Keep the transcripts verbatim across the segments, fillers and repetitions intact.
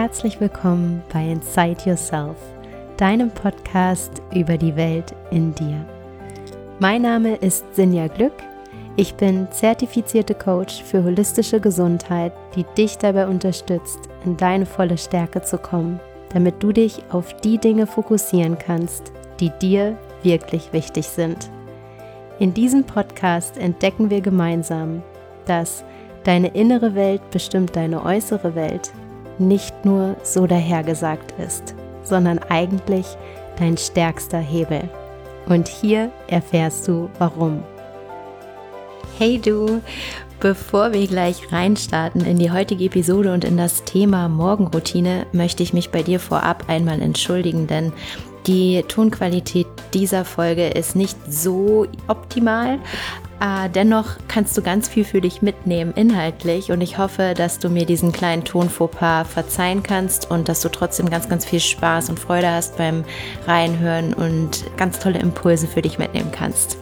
herzlich willkommen bei Inside Yourself, deinem Podcast über die Welt in dir. Mein Name ist Sinja Glück, ich bin zertifizierte Coach für holistische Gesundheit, die dich dabei unterstützt, in deine volle Stärke zu kommen, damit du dich auf die Dinge fokussieren kannst, die dir wirklich wichtig sind. In diesem Podcast entdecken wir gemeinsam, dass deine innere Welt bestimmt deine äußere Welt nicht nur so dahergesagt ist, sondern eigentlich dein stärkster Hebel. Und hier erfährst du, warum. Hey du, bevor wir gleich reinstarten in die heutige Episode und in das Thema Morgenroutine, möchte ich mich bei dir vorab einmal entschuldigen, denn die Tonqualität dieser Folge ist nicht so optimal. Äh, dennoch kannst du ganz viel für dich mitnehmen inhaltlich und ich hoffe, dass du mir diesen kleinen Tonfauxpas verzeihen kannst und dass du trotzdem ganz, ganz viel Spaß und Freude hast beim Reinhören und ganz tolle Impulse für dich mitnehmen kannst.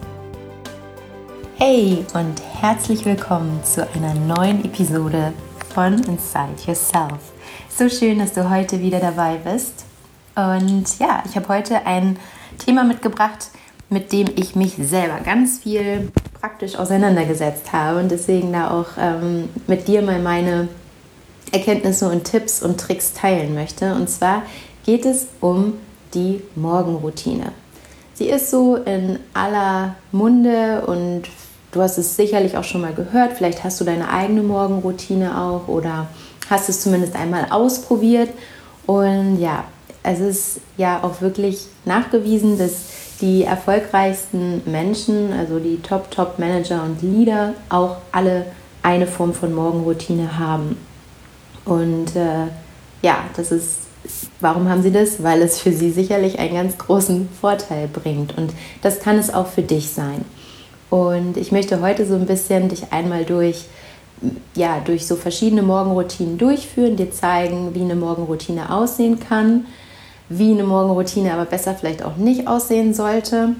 Hey und herzlich willkommen zu einer neuen Episode von Inside Yourself. So schön, dass du heute wieder dabei bist. Und ja, ich habe heute ein Thema mitgebracht, mit dem ich mich selber ganz viel praktisch auseinandergesetzt habe und deswegen da auch ähm, mit dir mal meine Erkenntnisse und Tipps und Tricks teilen möchte. Und zwar geht es um die Morgenroutine. Sie ist so in aller Munde und du hast es sicherlich auch schon mal gehört. Vielleicht hast du deine eigene Morgenroutine auch oder hast es zumindest einmal ausprobiert. Und ja, es ist ja auch wirklich nachgewiesen, dass die erfolgreichsten Menschen, also die Top-Top-Manager und Leader, auch alle eine Form von Morgenroutine haben. Und äh, ja, das ist, warum haben sie das? Weil es für sie sicherlich einen ganz großen Vorteil bringt. Und das kann es auch für dich sein. Und ich möchte heute so ein bisschen dich einmal durch, ja, durch so verschiedene Morgenroutinen durchführen, dir zeigen, wie eine Morgenroutine aussehen kann, wie eine Morgenroutine aber besser vielleicht auch nicht aussehen sollte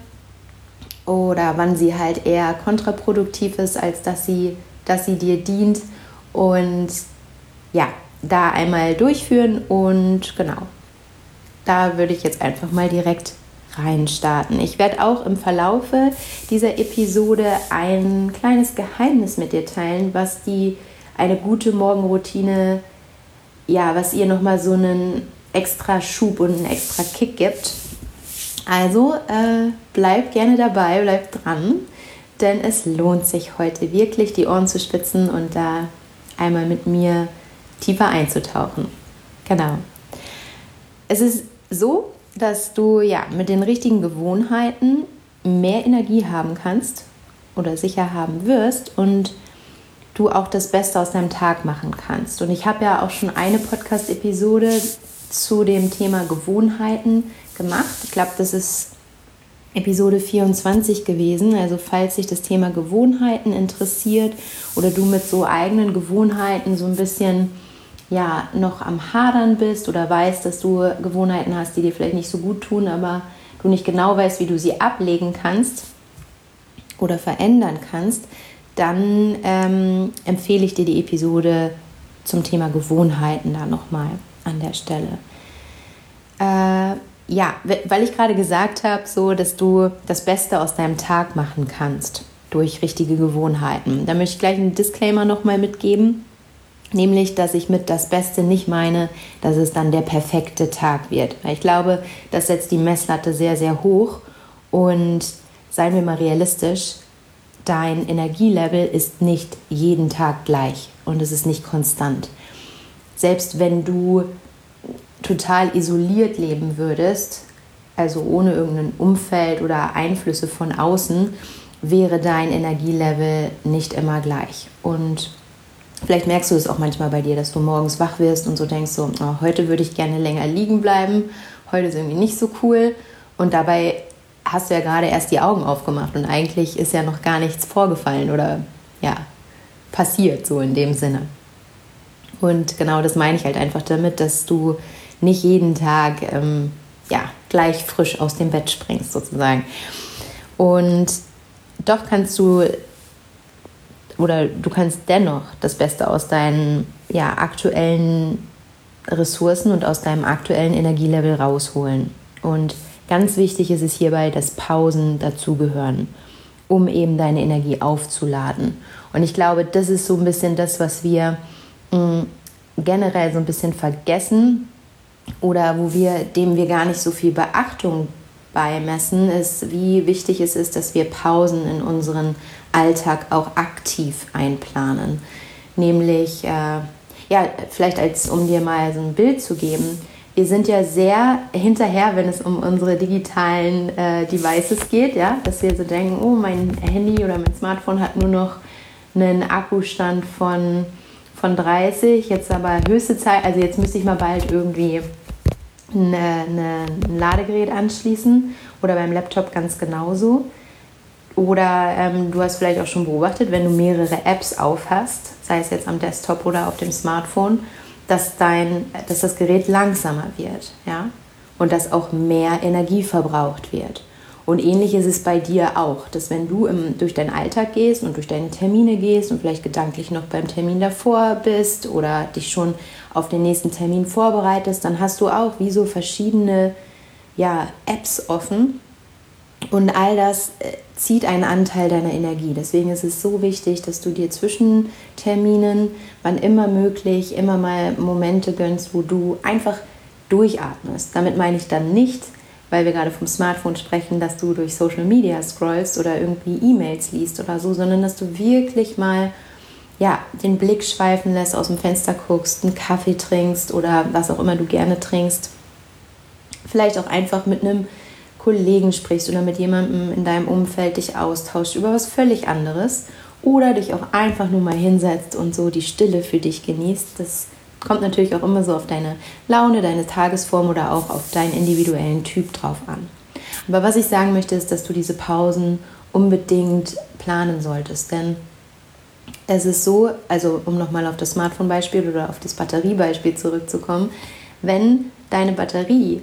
oder wann sie halt eher kontraproduktiv ist, als dass sie, dass sie dir dient und ja, da einmal durchführen und genau, da würde ich jetzt einfach mal direkt reinstarten. Ich werde auch im Verlaufe dieser Episode ein kleines Geheimnis mit dir teilen, was die eine gute Morgenroutine, ja, was ihr nochmal so einen extra Schub und einen extra Kick gibt. Also äh, bleib gerne dabei, bleib dran, denn es lohnt sich heute wirklich, die Ohren zu spitzen und da einmal mit mir tiefer einzutauchen. Genau. Es ist so, dass du ja mit den richtigen Gewohnheiten mehr Energie haben kannst oder sicher haben wirst und du auch das Beste aus deinem Tag machen kannst. Und ich habe ja auch schon eine Podcast-Episode zu dem Thema Gewohnheiten gemacht. Ich glaube, das ist Episode vierundzwanzig gewesen. Also falls dich das Thema Gewohnheiten interessiert oder du mit so eigenen Gewohnheiten so ein bisschen ja, noch am Hadern bist oder weißt, dass du Gewohnheiten hast, die dir vielleicht nicht so gut tun, aber du nicht genau weißt, wie du sie ablegen kannst oder verändern kannst, dann ähm, empfehle ich dir die Episode zum Thema Gewohnheiten da nochmal an der Stelle. Äh, ja, weil ich gerade gesagt habe, so, dass du das Beste aus deinem Tag machen kannst durch richtige Gewohnheiten. Da möchte ich gleich einen Disclaimer nochmal mitgeben, nämlich, dass ich mit das Beste nicht meine, dass es dann der perfekte Tag wird. Weil ich glaube, das setzt die Messlatte sehr, sehr hoch und seien wir mal realistisch, dein Energielevel ist nicht jeden Tag gleich und es ist nicht konstant. Selbst wenn du total isoliert leben würdest, also ohne irgendein Umfeld oder Einflüsse von außen, wäre dein Energielevel nicht immer gleich. Und vielleicht merkst du es auch manchmal bei dir, dass du morgens wach wirst und so denkst, so, oh, heute würde ich gerne länger liegen bleiben, heute ist irgendwie nicht so cool. Und dabei hast du ja gerade erst die Augen aufgemacht und eigentlich ist ja noch gar nichts vorgefallen oder ja, passiert so in dem Sinne. Und genau das meine ich halt einfach damit, dass du nicht jeden Tag ähm, ja, gleich frisch aus dem Bett springst sozusagen. Und doch kannst du oder du kannst dennoch das Beste aus deinen ja, aktuellen Ressourcen und aus deinem aktuellen Energielevel rausholen. Und ganz wichtig ist es hierbei, dass Pausen dazugehören, um eben deine Energie aufzuladen. Und ich glaube, das ist so ein bisschen das, was wir mh, generell so ein bisschen vergessen oder wo wir, dem wir gar nicht so viel Beachtung beimessen, ist, wie wichtig es ist, dass wir Pausen in unseren Alltag auch aktiv einplanen. Nämlich, äh, ja, vielleicht als, um dir mal so ein Bild zu geben, wir sind ja sehr hinterher, wenn es um unsere digitalen äh, Devices geht, ja, dass wir so denken, oh, mein Handy oder mein Smartphone hat nur noch einen Akkustand von, von dreißig, jetzt aber höchste Zeit, also jetzt müsste ich mal bald irgendwie eine, eine, ein Ladegerät anschließen oder beim Laptop ganz genauso. Oder ähm, du hast vielleicht auch schon beobachtet, wenn du mehrere Apps aufhast, sei es jetzt am Desktop oder auf dem Smartphone, dass, dein, dass das Gerät langsamer wird, ja? Und dass auch mehr Energie verbraucht wird. Und ähnlich ist es bei dir auch, dass wenn du im, durch deinen Alltag gehst und durch deine Termine gehst und vielleicht gedanklich noch beim Termin davor bist oder dich schon auf den nächsten Termin vorbereitest, dann hast du auch wie so verschiedene ja, Apps offen und all das äh, zieht einen Anteil deiner Energie. Deswegen ist es so wichtig, dass du dir zwischen Terminen, wann immer möglich, immer mal Momente gönnst, wo du einfach durchatmest. Damit meine ich dann nicht, weil wir gerade vom Smartphone sprechen, dass du durch Social Media scrollst oder irgendwie E-Mails liest oder so, sondern dass du wirklich mal ja, den Blick schweifen lässt, aus dem Fenster guckst, einen Kaffee trinkst oder was auch immer du gerne trinkst. Vielleicht auch einfach mit einem Kollegen sprichst oder mit jemandem in deinem Umfeld dich austauscht über was völlig anderes oder dich auch einfach nur mal hinsetzt und so die Stille für dich genießt. Das kommt natürlich auch immer so auf deine Laune, deine Tagesform oder auch auf deinen individuellen Typ drauf an. Aber was ich sagen möchte, ist, dass du diese Pausen unbedingt planen solltest, denn es ist so, also um nochmal auf das Smartphone-Beispiel oder auf das Batteriebeispiel zurückzukommen, wenn deine Batterie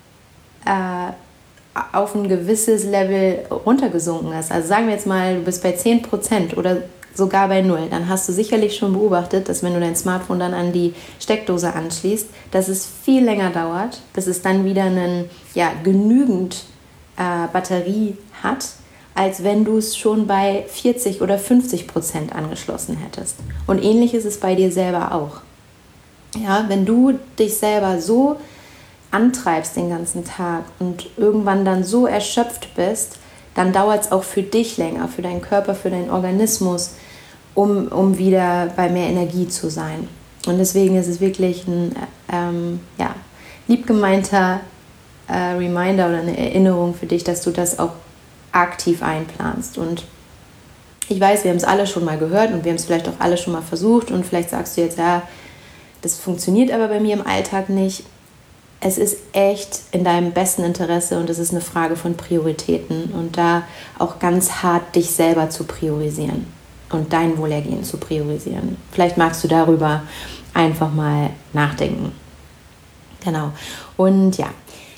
äh, auf ein gewisses Level runtergesunken ist, also sagen wir jetzt mal, du bist bei zehn Prozent oder sogar bei null, dann hast du sicherlich schon beobachtet, dass wenn du dein Smartphone dann an die Steckdose anschließt, dass es viel länger dauert, bis es dann wieder einen, ja, genügend äh, Batterie hat, als wenn du es schon bei vierzig oder fünfzig Prozent angeschlossen hättest. Und ähnlich ist es bei dir selber auch. Ja, wenn du dich selber so antreibst den ganzen Tag und irgendwann dann so erschöpft bist, dann dauert es auch für dich länger, für deinen Körper, für deinen Organismus, um, um wieder bei mehr Energie zu sein. Und deswegen ist es wirklich ein ähm, ja, liebgemeinter äh, Reminder oder eine Erinnerung für dich, dass du das auch aktiv einplanst. Und ich weiß, wir haben es alle schon mal gehört und wir haben es vielleicht auch alle schon mal versucht und vielleicht sagst du jetzt, ja, das funktioniert aber bei mir im Alltag nicht. Es ist echt in deinem besten Interesse und es ist eine Frage von Prioritäten und da auch ganz hart dich selber zu priorisieren und dein Wohlergehen zu priorisieren. Vielleicht magst du darüber einfach mal nachdenken. Genau. Und ja,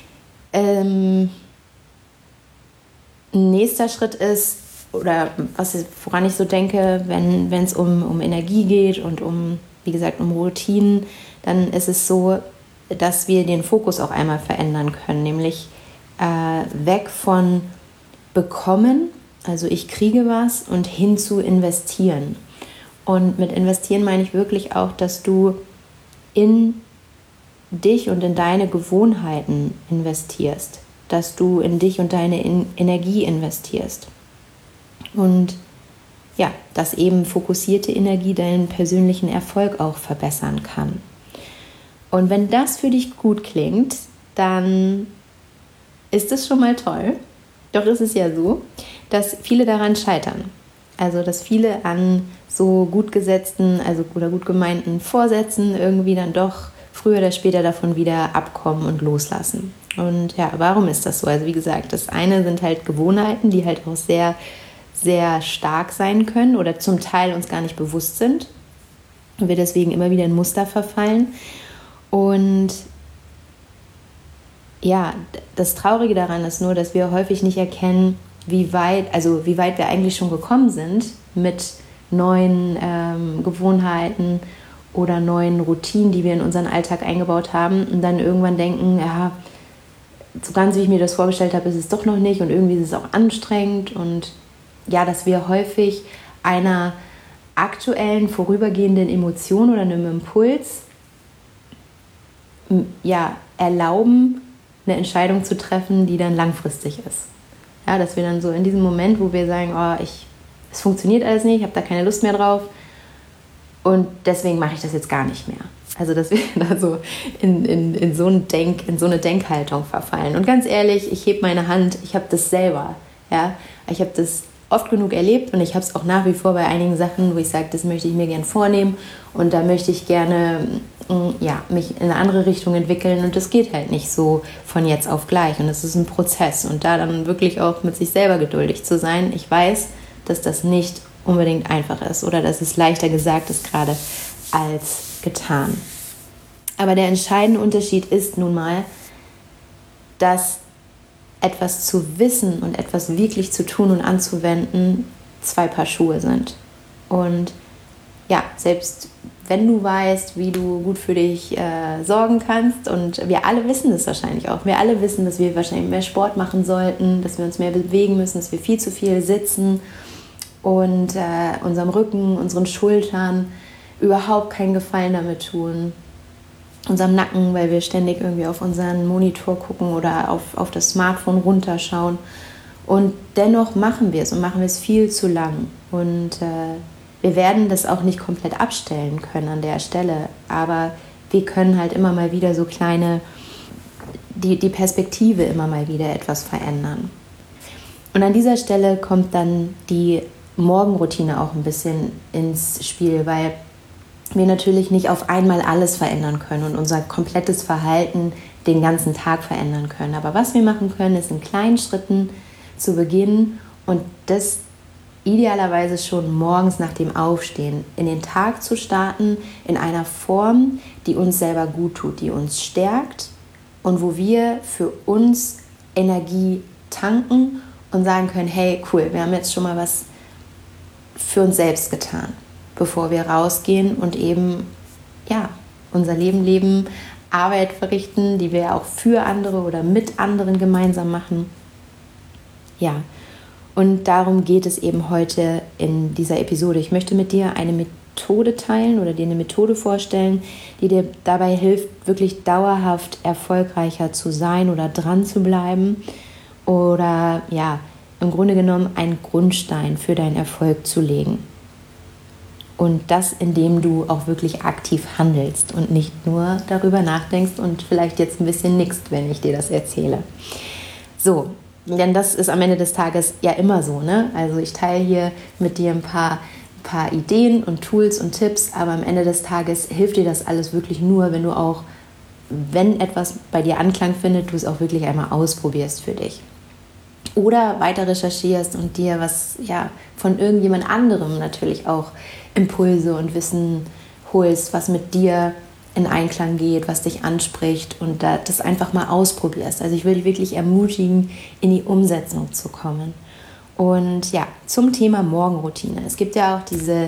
ähm, nächster Schritt ist, oder was, woran ich so denke, wenn wenn es um, um Energie geht und um, wie gesagt, um Routinen, dann ist es so, dass wir den Fokus auch einmal verändern können, nämlich äh, weg von bekommen, also ich kriege was, und hin zu investieren. Und mit investieren meine ich wirklich auch, dass du in dich und in deine Gewohnheiten investierst, dass du in dich und deine in- Energie investierst. Und ja, dass eben fokussierte Energie deinen persönlichen Erfolg auch verbessern kann. Und wenn das für dich gut klingt, dann ist es schon mal toll. Doch ist es ja so, dass viele daran scheitern. Also, dass viele an so gut gesetzten, also oder gut gemeinten Vorsätzen irgendwie dann doch früher oder später davon wieder abkommen und loslassen. Und ja, warum ist das so? Also wie gesagt, das eine sind halt Gewohnheiten, die halt auch sehr, sehr stark sein können oder zum Teil uns gar nicht bewusst sind und wir deswegen immer wieder in Muster verfallen. Und ja, das Traurige daran ist nur, dass wir häufig nicht erkennen, wie weit, also wie weit wir eigentlich schon gekommen sind mit neuen ähm, Gewohnheiten oder neuen Routinen, die wir in unseren Alltag eingebaut haben und dann irgendwann denken, ja, so ganz wie ich mir das vorgestellt habe, ist es doch noch nicht und irgendwie ist es auch anstrengend und ja, dass wir häufig einer aktuellen, vorübergehenden Emotion oder einem Impuls ja, erlauben, eine Entscheidung zu treffen, die dann langfristig ist. Ja, dass wir dann so in diesem Moment, wo wir sagen, oh, ich, es funktioniert alles nicht, ich habe da keine Lust mehr drauf und deswegen mache ich das jetzt gar nicht mehr. Also dass wir da so in, in, in, so ein Denk, in so eine Denkhaltung verfallen. Und ganz ehrlich, ich hebe meine Hand, ich habe das selber. Ja? Ich habe das oft genug erlebt und ich habe es auch nach wie vor bei einigen Sachen, wo ich sage, das möchte ich mir gerne vornehmen und da möchte ich gerne ja, mich in eine andere Richtung entwickeln und das geht halt nicht so von jetzt auf gleich und es ist ein Prozess und da dann wirklich auch mit sich selber geduldig zu sein. Ich weiß, dass das nicht unbedingt einfach ist oder dass es leichter gesagt ist gerade als getan. Aber der entscheidende Unterschied ist nun mal, dass etwas zu wissen und etwas wirklich zu tun und anzuwenden zwei Paar Schuhe sind. Und ja, selbst wenn du weißt, wie du gut für dich äh, sorgen kannst und wir alle wissen das wahrscheinlich auch. Wir alle wissen, dass wir wahrscheinlich mehr Sport machen sollten, dass wir uns mehr bewegen müssen, dass wir viel zu viel sitzen und äh, unserem Rücken, unseren Schultern überhaupt keinen Gefallen damit tun. Unserem Nacken, weil wir ständig irgendwie auf unseren Monitor gucken oder auf, auf das Smartphone runterschauen. Und dennoch machen wir es und machen wir es viel zu lang. Und äh, wir werden das auch nicht komplett abstellen können an der Stelle. Aber wir können halt immer mal wieder so kleine, die, die Perspektive immer mal wieder etwas verändern. Und an dieser Stelle kommt dann die Morgenroutine auch ein bisschen ins Spiel, weil wir natürlich nicht auf einmal alles verändern können und unser komplettes Verhalten den ganzen Tag verändern können. Aber was wir machen können, ist in kleinen Schritten zu beginnen und das idealerweise schon morgens nach dem Aufstehen in den Tag zu starten, in einer Form, die uns selber gut tut, die uns stärkt und wo wir für uns Energie tanken und sagen können, hey, cool, wir haben jetzt schon mal was für uns selbst getan, bevor wir rausgehen und eben ja, unser Leben leben, Arbeit verrichten, die wir auch für andere oder mit anderen gemeinsam machen. Ja, und darum geht es eben heute in dieser Episode. Ich möchte mit dir eine Methode teilen oder dir eine Methode vorstellen, die dir dabei hilft, wirklich dauerhaft erfolgreicher zu sein oder dran zu bleiben oder ja, im Grunde genommen einen Grundstein für deinen Erfolg zu legen. Und das, indem du auch wirklich aktiv handelst und nicht nur darüber nachdenkst und vielleicht jetzt ein bisschen nickst, wenn ich dir das erzähle. So, denn das ist am Ende des Tages ja immer so, ne? Also ich teile hier mit dir ein paar, ein paar Ideen und Tools und Tipps, aber am Ende des Tages hilft dir das alles wirklich nur, wenn du auch, wenn etwas bei dir Anklang findet, du es auch wirklich einmal ausprobierst für dich. Oder weiter recherchierst und dir was ja, von irgendjemand anderem natürlich auch Impulse und Wissen holst, was mit dir in Einklang geht, was dich anspricht und das einfach mal ausprobierst. Also ich will dich wirklich ermutigen, in die Umsetzung zu kommen. Und ja, zum Thema Morgenroutine. Es gibt ja auch diese,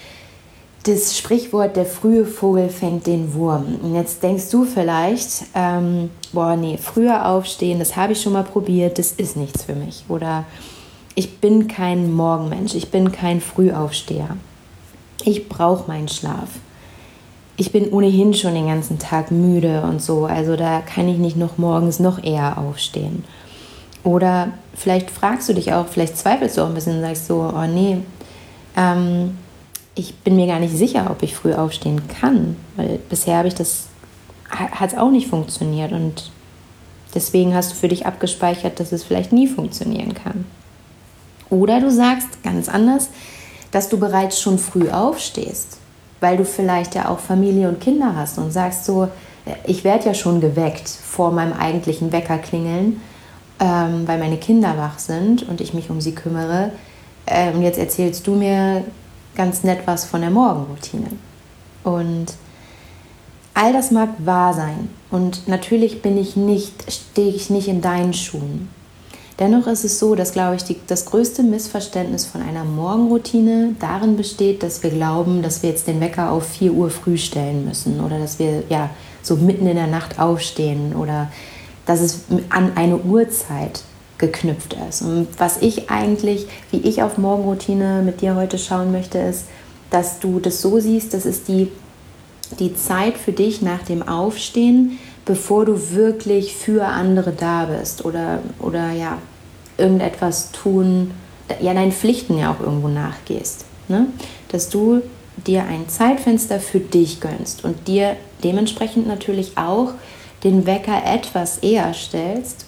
das Sprichwort, der frühe Vogel fängt den Wurm. Und jetzt denkst du vielleicht, ähm, boah, nee, früher aufstehen, das habe ich schon mal probiert, das ist nichts für mich. Oder ich bin kein Morgenmensch, ich bin kein Frühaufsteher. Ich brauche meinen Schlaf. Ich bin ohnehin schon den ganzen Tag müde und so, also da kann ich nicht noch morgens noch eher aufstehen. Oder vielleicht fragst du dich auch, vielleicht zweifelst du auch ein bisschen und sagst so, oh nee, ähm, ich bin mir gar nicht sicher, ob ich früh aufstehen kann, weil bisher habe ich das, hat es auch nicht funktioniert und deswegen hast du für dich abgespeichert, dass es vielleicht nie funktionieren kann. Oder du sagst ganz anders, dass du bereits schon früh aufstehst, weil du vielleicht ja auch Familie und Kinder hast und sagst so, ich werde ja schon geweckt vor meinem eigentlichen Weckerklingeln, ähm, weil meine Kinder wach sind und ich mich um sie kümmere. Äh, und jetzt erzählst du mir ganz nett was von der Morgenroutine. Und all das mag wahr sein. Und natürlich bin ich nicht, stehe ich nicht in deinen Schuhen. Dennoch ist es so, dass, glaube ich, die, das größte Missverständnis von einer Morgenroutine darin besteht, dass wir glauben, dass wir jetzt den Wecker auf vier Uhr früh stellen müssen oder dass wir ja so mitten in der Nacht aufstehen oder dass es an eine Uhrzeit geknüpft ist. Und was ich eigentlich, wie ich auf Morgenroutine mit dir heute schauen möchte, ist, dass du das so siehst, das ist die, die Zeit für dich nach dem Aufstehen, bevor du wirklich für andere da bist oder, oder ja, irgendetwas tun, ja, deinen Pflichten ja auch irgendwo nachgehst. Ne? Dass du dir ein Zeitfenster für dich gönnst und dir dementsprechend natürlich auch den Wecker etwas eher stellst,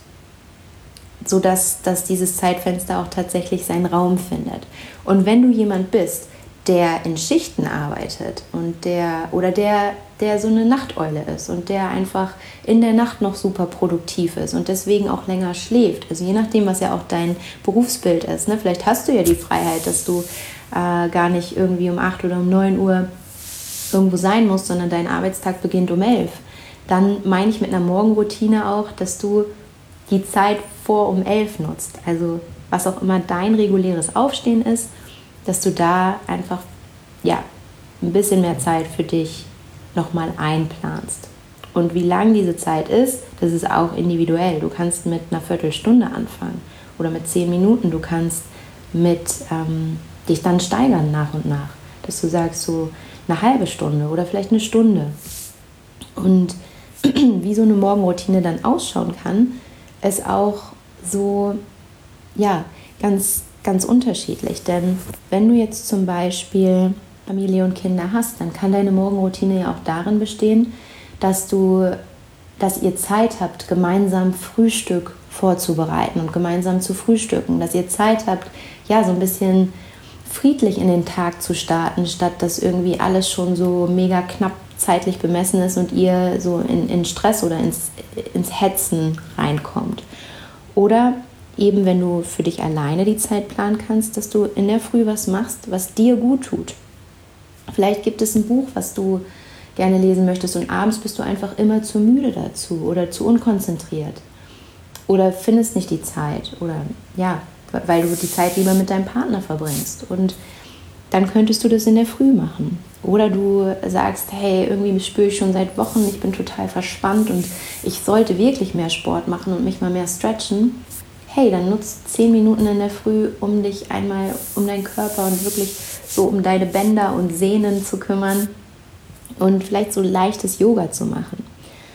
sodass dass dieses Zeitfenster auch tatsächlich seinen Raum findet. Und wenn du jemand bist, der in Schichten arbeitet und der oder der, der so eine Nachteule ist und der einfach in der Nacht noch super produktiv ist und deswegen auch länger schläft, also je nachdem, was ja auch dein Berufsbild ist, ne? Vielleicht hast du ja die Freiheit, dass du äh, gar nicht irgendwie um acht oder um neun Uhr irgendwo sein musst, sondern dein Arbeitstag beginnt um elf. Dann meine ich mit einer Morgenroutine auch, dass du die Zeit vor um elf nutzt, also was auch immer dein reguläres Aufstehen ist, dass du da einfach ja, ein bisschen mehr Zeit für dich nochmal einplanst. Und wie lang diese Zeit ist, das ist auch individuell. Du kannst mit einer Viertelstunde anfangen oder mit zehn Minuten. Du kannst mit ähm, dich dann steigern nach und nach, dass du sagst so eine halbe Stunde oder vielleicht eine Stunde. Und wie so eine Morgenroutine dann ausschauen kann, ist auch so, ja, ganz ganz unterschiedlich, denn wenn du jetzt zum Beispiel Familie und Kinder hast, dann kann deine Morgenroutine ja auch darin bestehen, dass du, dass ihr Zeit habt, gemeinsam Frühstück vorzubereiten und gemeinsam zu frühstücken, dass ihr Zeit habt, ja, so ein bisschen friedlich in den Tag zu starten, statt dass irgendwie alles schon so mega knapp zeitlich bemessen ist und ihr so in, in Stress oder ins, ins Hetzen reinkommt. Oder eben, wenn du für dich alleine die Zeit planen kannst, dass du in der Früh was machst, was dir gut tut. Vielleicht gibt es ein Buch, was du gerne lesen möchtest und abends bist du einfach immer zu müde dazu oder zu unkonzentriert oder findest nicht die Zeit oder ja, weil du die Zeit lieber mit deinem Partner verbringst und dann könntest du das in der Früh machen. Oder du sagst, hey, irgendwie spüre ich schon seit Wochen, ich bin total verspannt und ich sollte wirklich mehr Sport machen und mich mal mehr stretchen. Hey, dann nutzt zehn Minuten in der Früh, um dich einmal um deinen Körper und wirklich so um deine Bänder und Sehnen zu kümmern und vielleicht so leichtes Yoga zu machen.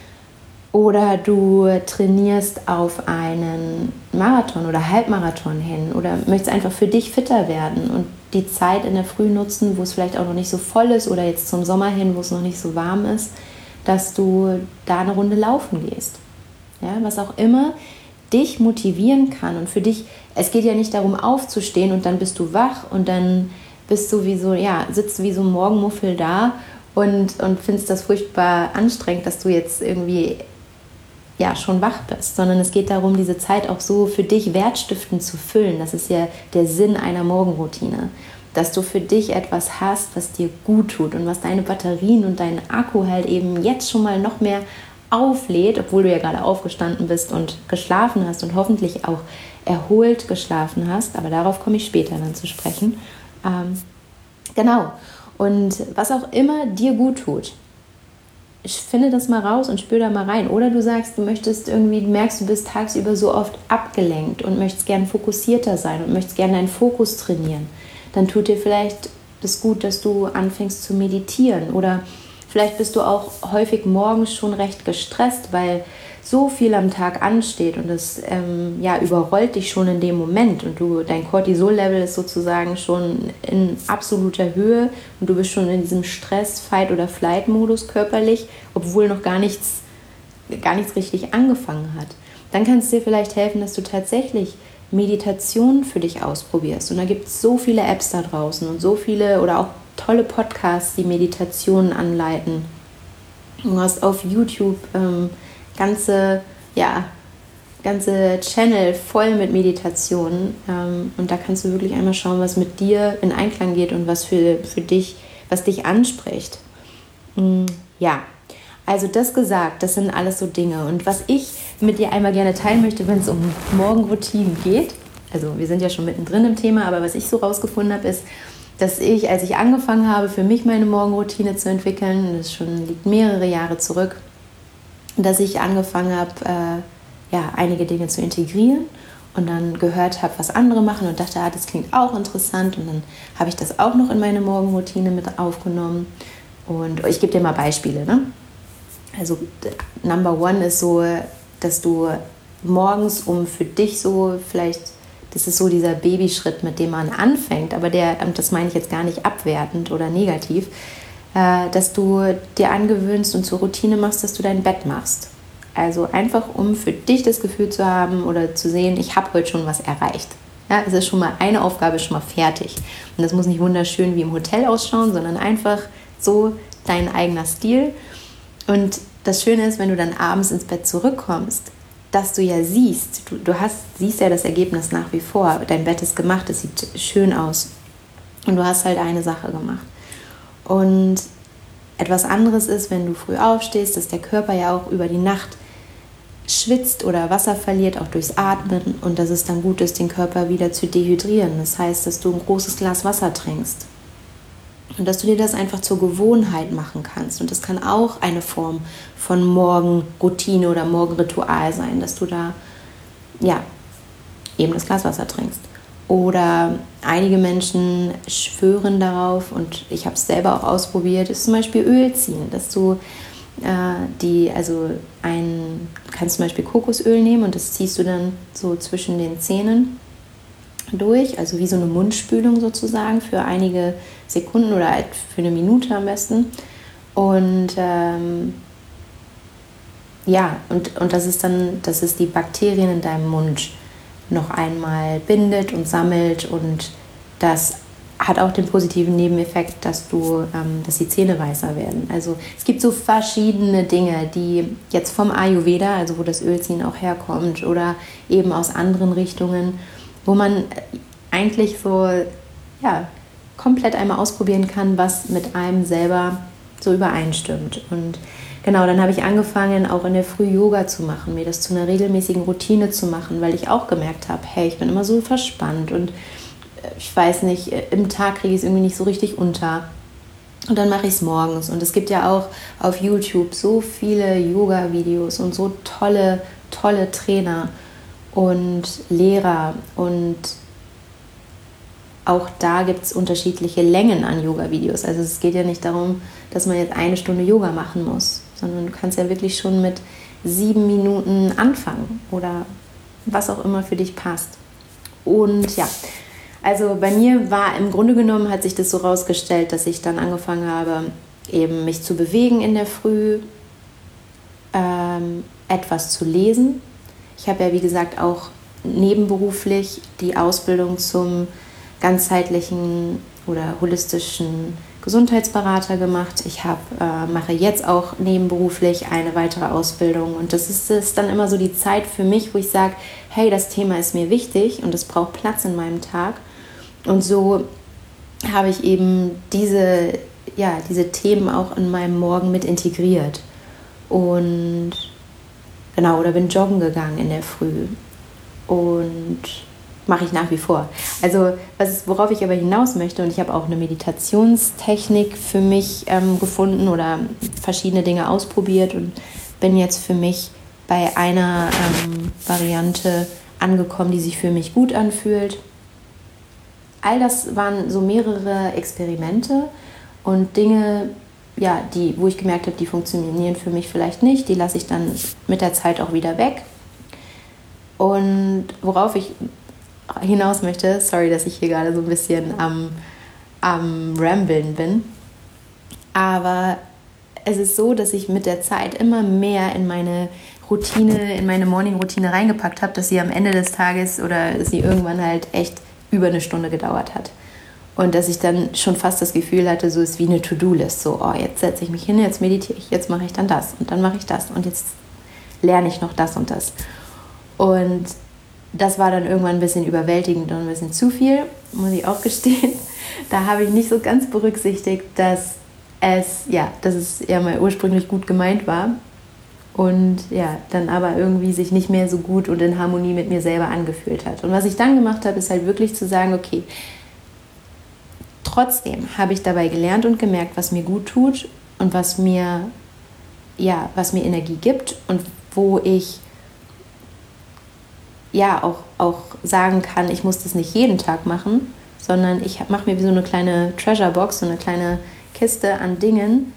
Oder du trainierst auf einen Marathon oder Halbmarathon hin oder möchtest einfach für dich fitter werden und die Zeit in der Früh nutzen, wo es vielleicht auch noch nicht so voll ist oder jetzt zum Sommer hin, wo es noch nicht so warm ist, dass du da eine Runde laufen gehst. Ja, was auch immer dich motivieren kann und für dich, es geht ja nicht darum aufzustehen und dann bist du wach und dann bist du wie so, ja, sitzt wie so ein Morgenmuffel da und, und findest das furchtbar anstrengend, dass du jetzt irgendwie ja, schon wach bist, sondern es geht darum, diese Zeit auch so für dich wertstiftend zu füllen. Das ist ja der Sinn einer Morgenroutine, dass du für dich etwas hast, was dir gut tut und was deine Batterien und deinen Akku halt eben jetzt schon mal noch mehr auflädt, obwohl du ja gerade aufgestanden bist und geschlafen hast und hoffentlich auch erholt geschlafen hast, aber darauf komme ich später dann zu sprechen. Ähm, genau, und was auch immer dir gut tut, ich finde das mal raus und spür da mal rein. Oder du sagst, du möchtest irgendwie, du merkst, du bist tagsüber so oft abgelenkt und möchtest gerne fokussierter sein und möchtest gerne deinen Fokus trainieren. Dann tut dir vielleicht das gut, dass du anfängst zu meditieren. Oder vielleicht bist du auch häufig morgens schon recht gestresst, weil so viel am Tag ansteht und das ähm, ja, überrollt dich schon in dem Moment und du, dein Cortisol-Level ist sozusagen schon in absoluter Höhe und du bist schon in diesem Stress-, Fight- oder Flight-Modus körperlich, obwohl noch gar nichts, gar nichts richtig angefangen hat. Dann kann es dir vielleicht helfen, dass du tatsächlich Meditation für dich ausprobierst. Und da gibt es so viele Apps da draußen und so viele oder auch tolle Podcasts, die Meditationen anleiten. Du hast auf YouTube ähm, ganze, ja, ganze Channel voll mit Meditationen ähm, und da kannst du wirklich einmal schauen, was mit dir in Einklang geht und was für, für dich, was dich anspricht. Mm, ja, Also das gesagt, das sind alles so Dinge. Und was ich mit dir einmal gerne teilen möchte, wenn es um Morgenroutinen geht, also wir sind ja schon mittendrin im Thema, aber was ich so rausgefunden habe, ist, dass ich, als ich angefangen habe, für mich meine Morgenroutine zu entwickeln, das schon liegt mehrere Jahre zurück, dass ich angefangen habe, äh, ja, einige Dinge zu integrieren und dann gehört habe, was andere machen und dachte, ah, das klingt auch interessant, und dann habe ich das auch noch in meine Morgenroutine mit aufgenommen. Und ich gebe dir mal Beispiele, ne? Also Number One ist so, dass du morgens, um für dich so vielleicht, das ist so dieser Babyschritt, mit dem man anfängt, aber der, das meine ich jetzt gar nicht abwertend oder negativ, äh, dass du dir angewöhnst und zur Routine machst, dass du dein Bett machst. Also einfach, um für dich das Gefühl zu haben oder zu sehen, ich habe heute schon was erreicht. Ja, es ist schon mal eine Aufgabe schon mal fertig. Und das muss nicht wunderschön wie im Hotel ausschauen, sondern einfach so dein eigener Stil. Und das Schöne ist, wenn du dann abends ins Bett zurückkommst, dass du ja siehst, du, du hast, siehst ja das Ergebnis nach wie vor. Dein Bett ist gemacht, es sieht schön aus. Und du hast halt eine Sache gemacht. Und etwas anderes ist, wenn du früh aufstehst, dass der Körper ja auch über die Nacht schwitzt oder Wasser verliert, auch durchs Atmen. Und dass es dann gut ist, den Körper wieder zu dehydrieren. Das heißt, dass du ein großes Glas Wasser trinkst. Und dass du dir das einfach zur Gewohnheit machen kannst. Und das kann auch eine Form von Morgenroutine oder Morgenritual sein, dass du da ja, eben das Glas Wasser trinkst. Oder einige Menschen schwören darauf, und ich habe es selber auch ausprobiert, ist zum Beispiel Öl ziehen, dass du äh, die, also ein, du kannst zum Beispiel Kokosöl nehmen und das ziehst du dann so zwischen den Zähnen durch, also wie so eine Mundspülung sozusagen für einige Sekunden oder halt für eine Minute am besten. Und ähm, ja, und, und das ist dann, dass es die Bakterien in deinem Mund noch einmal bindet und sammelt, und das hat auch den positiven Nebeneffekt, dass du, ähm, dass die Zähne weißer werden. Also es gibt so verschiedene Dinge, die jetzt vom Ayurveda, also wo das Ölziehen auch herkommt, oder eben aus anderen Richtungen, wo man eigentlich so, ja, komplett einmal ausprobieren kann, was mit einem selber so übereinstimmt. Und genau, dann habe ich angefangen, auch in der Früh Yoga zu machen, mir das zu einer regelmäßigen Routine zu machen, weil ich auch gemerkt habe, hey, ich bin immer so verspannt und ich weiß nicht, im Tag kriege ich es irgendwie nicht so richtig unter. Und dann mache ich es morgens. Und es gibt ja auch auf YouTube so viele Yoga-Videos und so tolle, tolle Trainer und Lehrer, und auch da gibt es unterschiedliche Längen an Yoga-Videos. Also es geht ja nicht darum, dass man jetzt eine Stunde Yoga machen muss, sondern du kannst ja wirklich schon mit sieben Minuten anfangen oder was auch immer für dich passt. Und ja, also bei mir war im Grunde genommen, hat sich das so rausgestellt, dass ich dann angefangen habe, eben mich zu bewegen in der Früh, ähm, etwas zu lesen. Ich habe ja, wie gesagt, auch nebenberuflich die Ausbildung zum ganzheitlichen oder holistischen Gesundheitsberater gemacht. Ich hab, äh, mache jetzt auch nebenberuflich eine weitere Ausbildung, und das ist, ist dann immer so die Zeit für mich, wo ich sage, hey, das Thema ist mir wichtig und es braucht Platz in meinem Tag, und so habe ich eben diese, ja, diese Themen auch in meinem Morgen mit integriert. Und genau, oder bin joggen gegangen in der Früh, und mache ich nach wie vor. Also was, worauf ich aber hinaus möchte, und ich habe auch eine Meditationstechnik für mich ähm, gefunden oder verschiedene Dinge ausprobiert und bin jetzt für mich bei einer ähm, Variante angekommen, die sich für mich gut anfühlt. All das waren so mehrere Experimente und Dinge, ja, die, wo ich gemerkt habe, die funktionieren für mich vielleicht nicht, die lasse ich dann mit der Zeit auch wieder weg. Und worauf ich hinaus möchte, sorry, dass ich hier gerade so ein bisschen am, am Rambeln bin, aber es ist so, dass ich mit der Zeit immer mehr in meine Routine, in meine Morning-Routine reingepackt habe, dass sie am Ende des Tages oder sie irgendwann halt echt über eine Stunde gedauert hat. Und dass ich dann schon fast das Gefühl hatte, so ist wie eine To-Do-List, so, oh, jetzt setze ich mich hin, jetzt meditiere ich, jetzt mache ich dann das und dann mache ich das und jetzt lerne ich noch das und das. Und das war dann irgendwann ein bisschen überwältigend und ein bisschen zu viel, muss ich auch gestehen. Da habe ich nicht so ganz berücksichtigt, dass es, ja, dass es ja mal ursprünglich gut gemeint war und ja, dann aber irgendwie sich nicht mehr so gut und in Harmonie mit mir selber angefühlt hat. Und was ich dann gemacht habe, ist halt wirklich zu sagen, okay, trotzdem habe ich dabei gelernt und gemerkt, was mir gut tut und was mir, ja, was mir Energie gibt und wo ich ja auch, auch sagen kann, ich muss das nicht jeden Tag machen, sondern ich mache mir wie so eine kleine Treasure Box, so eine kleine Kiste an Dingen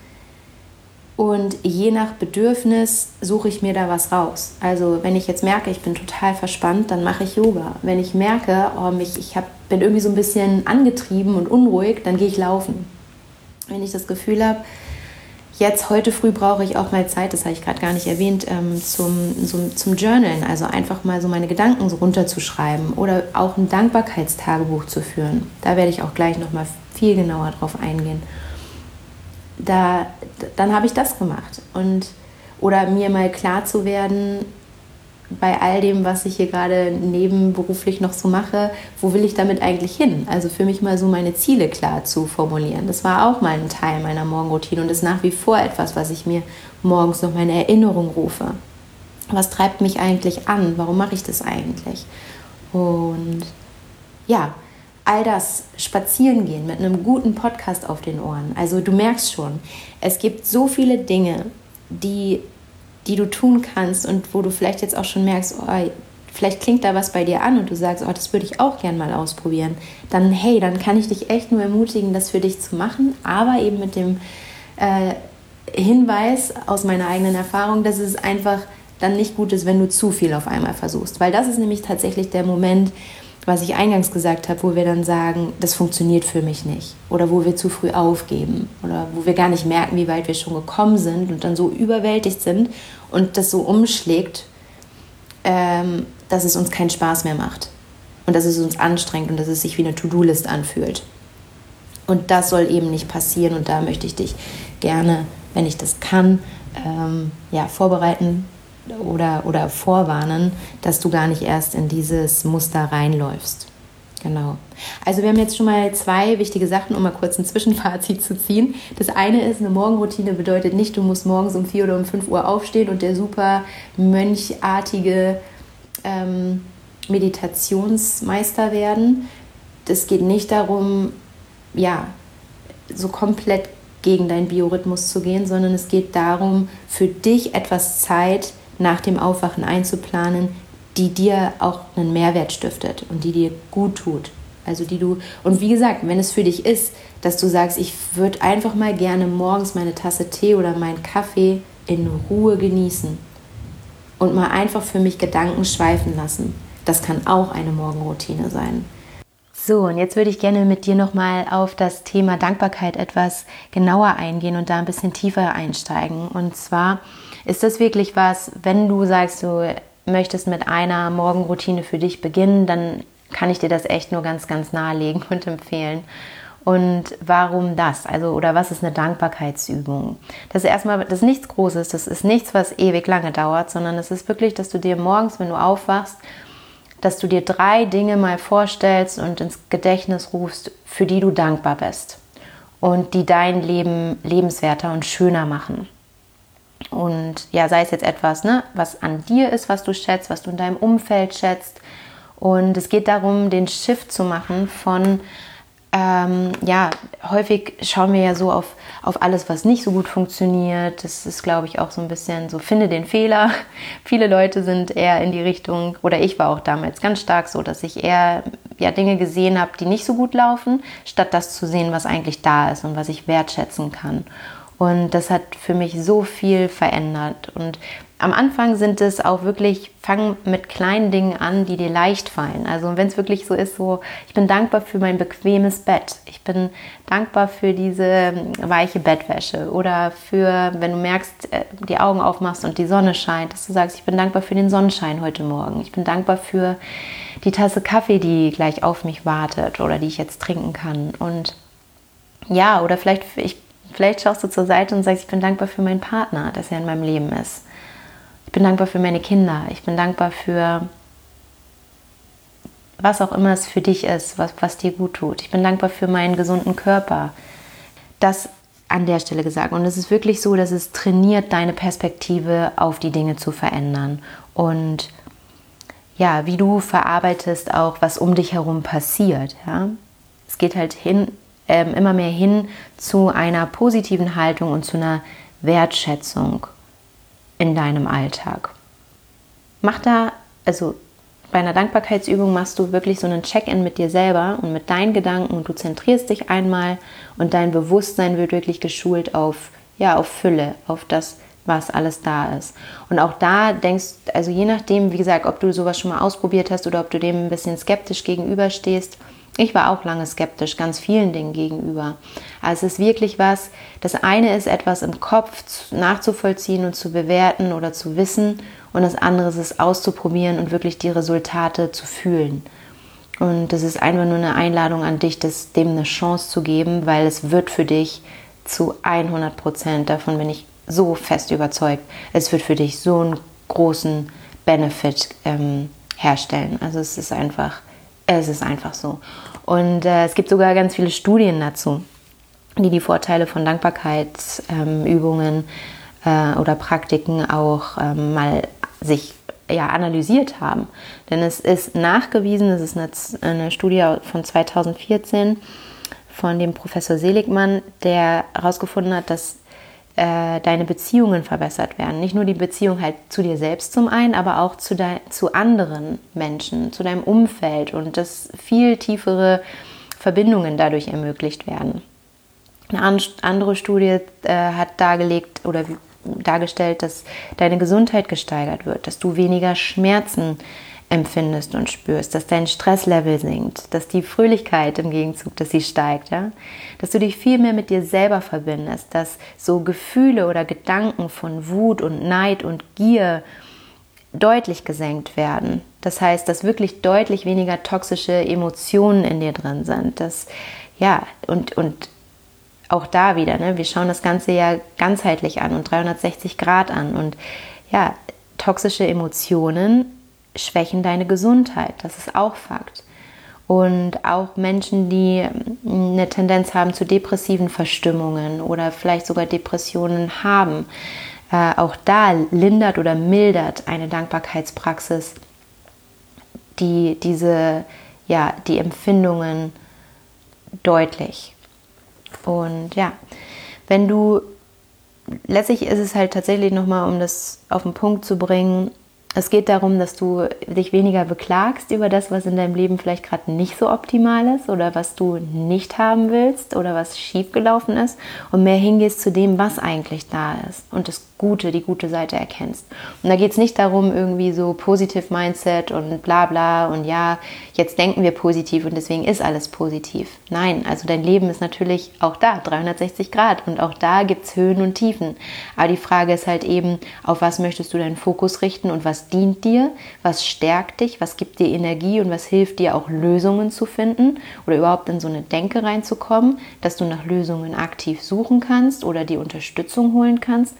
und je nach Bedürfnis suche ich mir da was raus. Also wenn ich jetzt merke, ich bin total verspannt, dann mache ich Yoga. Wenn ich merke, oh, mich, ich hab, bin irgendwie so ein bisschen angetrieben und unruhig, dann gehe ich laufen. Wenn ich das Gefühl habe, jetzt, heute früh brauche ich auch mal Zeit, das habe ich gerade gar nicht erwähnt, ähm, zum, zum, zum Journalen, also einfach mal so meine Gedanken so runterzuschreiben oder auch ein Dankbarkeitstagebuch zu führen. Da werde ich auch gleich nochmal viel genauer drauf eingehen. Da, dann habe ich das gemacht. Und, oder mir mal klar zu werden, bei all dem, was ich hier gerade nebenberuflich noch so mache, wo will ich damit eigentlich hin? Also für mich mal so meine Ziele klar zu formulieren. Das war auch mal ein Teil meiner Morgenroutine und ist nach wie vor etwas, was ich mir morgens noch meine Erinnerung rufe. Was treibt mich eigentlich an? Warum mache ich das eigentlich? Und ja, all das, spazieren gehen mit einem guten Podcast auf den Ohren. Also du merkst schon, es gibt so viele Dinge, die die du tun kannst und wo du vielleicht jetzt auch schon merkst, oh, vielleicht klingt da was bei dir an und du sagst, oh, das würde ich auch gern mal ausprobieren, dann hey, dann kann ich dich echt nur ermutigen, das für dich zu machen, aber eben mit dem äh, Hinweis aus meiner eigenen Erfahrung, dass es einfach dann nicht gut ist, wenn du zu viel auf einmal versuchst, weil das ist nämlich tatsächlich der Moment, was ich eingangs gesagt habe, wo wir dann sagen, das funktioniert für mich nicht oder wo wir zu früh aufgeben oder wo wir gar nicht merken, wie weit wir schon gekommen sind und dann so überwältigt sind und das so umschlägt, ähm, dass es uns keinen Spaß mehr macht und dass es uns anstrengt und dass es sich wie eine To-Do-List anfühlt. Und das soll eben nicht passieren und da möchte ich dich gerne, wenn ich das kann, ähm, ja, vorbereiten, Oder, oder vorwarnen, dass du gar nicht erst in dieses Muster reinläufst. Genau. Also wir haben jetzt schon mal zwei wichtige Sachen, um mal kurz ein Zwischenfazit zu ziehen. Das eine ist, eine Morgenroutine bedeutet nicht, du musst morgens um vier oder um fünf Uhr aufstehen und der super mönchartige ähm, Meditationsmeister werden. Es geht nicht darum, ja, so komplett gegen deinen Biorhythmus zu gehen, sondern es geht darum, für dich etwas Zeit nach dem Aufwachen einzuplanen, die dir auch einen Mehrwert stiftet und die dir gut tut. Also die du, und wie gesagt, wenn es für dich ist, dass du sagst, ich würde einfach mal gerne morgens meine Tasse Tee oder meinen Kaffee in Ruhe genießen und mal einfach für mich Gedanken schweifen lassen. Das kann auch eine Morgenroutine sein. So, und jetzt würde ich gerne mit dir nochmal auf das Thema Dankbarkeit etwas genauer eingehen und da ein bisschen tiefer einsteigen. Und zwar ist das wirklich was, wenn du sagst, du möchtest mit einer Morgenroutine für dich beginnen, dann kann ich dir das echt nur ganz, ganz nahelegen und empfehlen. Und warum das? Also, oder was ist eine Dankbarkeitsübung? Das ist erstmal, das ist nichts Großes, das ist nichts, was ewig lange dauert, sondern es ist wirklich, dass du dir morgens, wenn du aufwachst, dass du dir drei Dinge mal vorstellst und ins Gedächtnis rufst, für die du dankbar bist und die dein Leben lebenswerter und schöner machen. Und ja, sei es jetzt etwas, ne, was an dir ist, was du schätzt, was du in deinem Umfeld schätzt. Und es geht darum, den Shift zu machen von, ähm, ja, häufig schauen wir ja so auf, auf alles, was nicht so gut funktioniert. Das ist, glaube ich, auch so ein bisschen so, finde den Fehler. Viele Leute sind eher in die Richtung, oder ich war auch damals ganz stark so, dass ich eher ja, Dinge gesehen habe, die nicht so gut laufen, statt das zu sehen, was eigentlich da ist und was ich wertschätzen kann. Und das hat für mich so viel verändert. Und am Anfang sind es auch wirklich, fang mit kleinen Dingen an, die dir leicht fallen. Also wenn es wirklich so ist, so, ich bin dankbar für mein bequemes Bett. Ich bin dankbar für diese weiche Bettwäsche. Oder für, wenn du merkst, die Augen aufmachst und die Sonne scheint, dass du sagst, ich bin dankbar für den Sonnenschein heute Morgen. Ich bin dankbar für die Tasse Kaffee, die gleich auf mich wartet oder die ich jetzt trinken kann. Und ja, oder vielleicht, ich Vielleicht schaust du zur Seite und sagst, ich bin dankbar für meinen Partner, dass er in meinem Leben ist. Ich bin dankbar für meine Kinder. Ich bin dankbar für was auch immer es für dich ist, was, was dir gut tut. Ich bin dankbar für meinen gesunden Körper. Das an der Stelle gesagt. Und es ist wirklich so, dass es trainiert, deine Perspektive auf die Dinge zu verändern. Und ja, wie du verarbeitest auch, was um dich herum passiert. Ja? Es geht halt hin, ähm, immer mehr hin zu einer positiven Haltung und zu einer Wertschätzung in deinem Alltag. Mach da, also bei einer Dankbarkeitsübung machst du wirklich so einen Check-in mit dir selber und mit deinen Gedanken und du zentrierst dich einmal und dein Bewusstsein wird wirklich geschult auf, ja, auf Fülle, auf das, was alles da ist. Und auch da denkst, also je nachdem, wie gesagt, ob du sowas schon mal ausprobiert hast oder ob du dem ein bisschen skeptisch gegenüberstehst. Ich war auch lange skeptisch, ganz vielen Dingen gegenüber. Also es ist wirklich was, das eine ist etwas im Kopf nachzuvollziehen und zu bewerten oder zu wissen und das andere ist es auszuprobieren und wirklich die Resultate zu fühlen. Und das ist einfach nur eine Einladung an dich, das, dem eine Chance zu geben, weil es wird für dich zu hundert Prozent, davon bin ich so fest überzeugt, es wird für dich so einen großen Benefit ähm, herstellen. Also es ist einfach, es ist einfach so. Und äh, es gibt sogar ganz viele Studien dazu, die die Vorteile von Dankbarkeitsübungen ähm, äh, oder Praktiken auch ähm, mal sich ja, analysiert haben. Denn es ist nachgewiesen, es ist eine, eine Studie von zweitausendvierzehn von dem Professor Seligmann, der herausgefunden hat, dass äh, deine Beziehungen verbessert werden. Nicht nur die Beziehung halt zu dir selbst zum einen, aber auch zu, de- zu anderen Menschen, zu deinem Umfeld und dass viel tiefere Verbindungen dadurch ermöglicht werden. Eine an- andere Studie äh, hat dargelegt oder dargestellt, dass deine Gesundheit gesteigert wird, dass du weniger Schmerzen empfindest und spürst, dass dein Stresslevel sinkt, dass die Fröhlichkeit im Gegenzug, dass sie steigt, ja? Dass du dich viel mehr mit dir selber verbindest, dass so Gefühle oder Gedanken von Wut und Neid und Gier deutlich gesenkt werden. Das heißt, dass wirklich deutlich weniger toxische Emotionen in dir drin sind. Dass, ja, und, und auch da wieder, ne, wir schauen das Ganze ja ganzheitlich an und dreihundertsechzig Grad an. Und ja, toxische Emotionen schwächen deine Gesundheit. Das ist auch Fakt. Und auch Menschen, die eine Tendenz haben zu depressiven Verstimmungen oder vielleicht sogar Depressionen haben, äh, auch da lindert oder mildert eine Dankbarkeitspraxis die, diese, ja, die Empfindungen deutlich. Und ja, wenn du, letztlich ist es halt tatsächlich nochmal, um das auf den Punkt zu bringen, es geht darum, dass du dich weniger beklagst über das, was in deinem Leben vielleicht gerade nicht so optimal ist oder was du nicht haben willst oder was schiefgelaufen ist und mehr hingehst zu dem, was eigentlich da ist und das Gute, die gute Seite erkennst. Und da geht es nicht darum, irgendwie so Positive Mindset und bla bla und ja, jetzt denken wir positiv und deswegen ist alles positiv. Nein, also dein Leben ist natürlich auch da, dreihundertsechzig Grad und auch da gibt es Höhen und Tiefen. Aber die Frage ist halt eben, auf was möchtest du deinen Fokus richten und was dient dir, was stärkt dich, was gibt dir Energie und was hilft dir auch Lösungen zu finden oder überhaupt in so eine Denke reinzukommen, dass du nach Lösungen aktiv suchen kannst oder die Unterstützung holen kannst.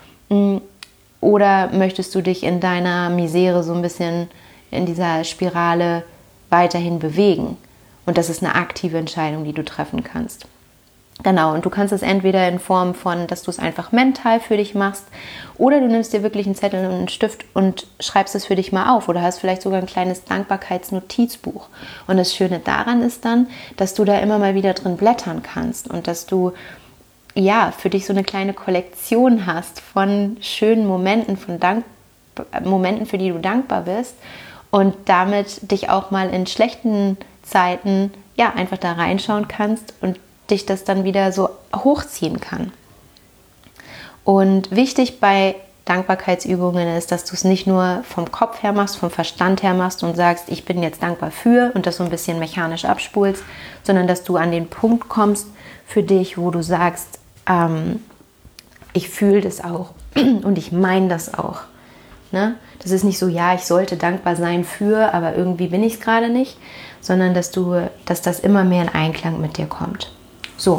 Oder möchtest du dich in deiner Misere so ein bisschen in dieser Spirale weiterhin bewegen? Und das ist eine aktive Entscheidung, die du treffen kannst. Genau, und du kannst es entweder in Form von, dass du es einfach mental für dich machst oder du nimmst dir wirklich einen Zettel und einen Stift und schreibst es für dich mal auf oder hast vielleicht sogar ein kleines Dankbarkeitsnotizbuch. Und das Schöne daran ist dann, dass du da immer mal wieder drin blättern kannst und dass du ja für dich so eine kleine Kollektion hast von schönen Momenten, von Dank Momenten, für die du dankbar bist und damit dich auch mal in schlechten Zeiten ja einfach da reinschauen kannst und dich das dann wieder so hochziehen kann. Und wichtig bei Dankbarkeitsübungen ist, dass du es nicht nur vom Kopf her machst, vom Verstand her machst und sagst, ich bin jetzt dankbar für und das so ein bisschen mechanisch abspulst, sondern dass du an den Punkt kommst für dich, wo du sagst, ähm, ich fühle das auch und ich meine das auch. Ne? Das ist nicht so, ja, ich sollte dankbar sein für, aber irgendwie bin ich es gerade nicht, sondern dass du, dass das immer mehr in Einklang mit dir kommt. So,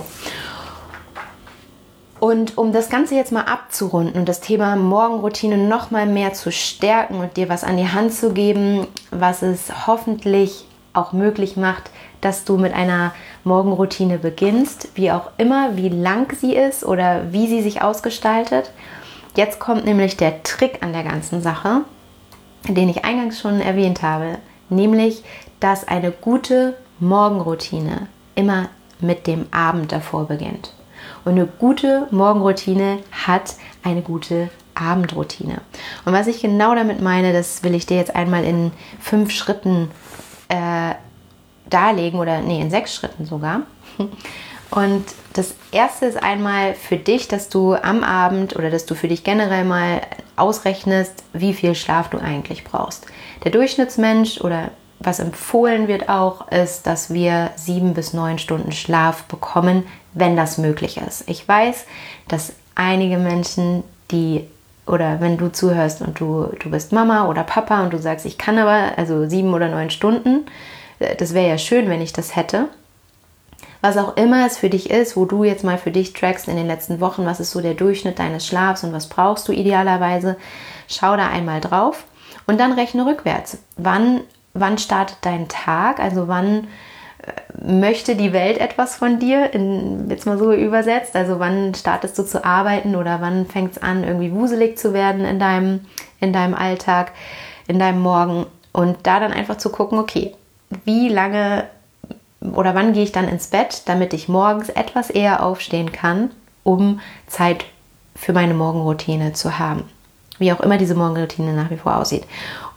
und um das Ganze jetzt mal abzurunden und das Thema Morgenroutine noch mal mehr zu stärken und dir was an die Hand zu geben, was es hoffentlich auch möglich macht, dass du mit einer Morgenroutine beginnst, wie auch immer, wie lang sie ist oder wie sie sich ausgestaltet. Jetzt kommt nämlich der Trick an der ganzen Sache, den ich eingangs schon erwähnt habe, nämlich, dass eine gute Morgenroutine immer mit dem Abend davor beginnt. Und eine gute Morgenroutine hat eine gute Abendroutine. Und was ich genau damit meine, das will ich dir jetzt einmal in fünf Schritten äh, darlegen oder nee, in sechs Schritten sogar. Und das erste ist einmal für dich, dass du am Abend oder dass du für dich generell mal ausrechnest, wie viel Schlaf du eigentlich brauchst. Der Durchschnittsmensch oder was empfohlen wird auch, ist, dass wir sieben bis neun Stunden Schlaf bekommen, wenn das möglich ist. Ich weiß, dass einige Menschen, die oder wenn du zuhörst und du, du bist Mama oder Papa und du sagst, ich kann aber, also sieben oder neun Stunden, das wäre ja schön, wenn ich das hätte. Was auch immer es für dich ist, wo du jetzt mal für dich trackst in den letzten Wochen, was ist so der Durchschnitt deines Schlafs und was brauchst du idealerweise, schau da einmal drauf und dann rechne rückwärts. Wann, wann startet dein Tag, also wann möchte die Welt etwas von dir, in, jetzt mal so übersetzt, also wann startest du zu arbeiten oder wann fängt es an, irgendwie wuselig zu werden in deinem, in deinem Alltag, in deinem Morgen und da dann einfach zu gucken, okay, wie lange oder wann gehe ich dann ins Bett, damit ich morgens etwas eher aufstehen kann, um Zeit für meine Morgenroutine zu haben. Wie auch immer diese Morgenroutine nach wie vor aussieht.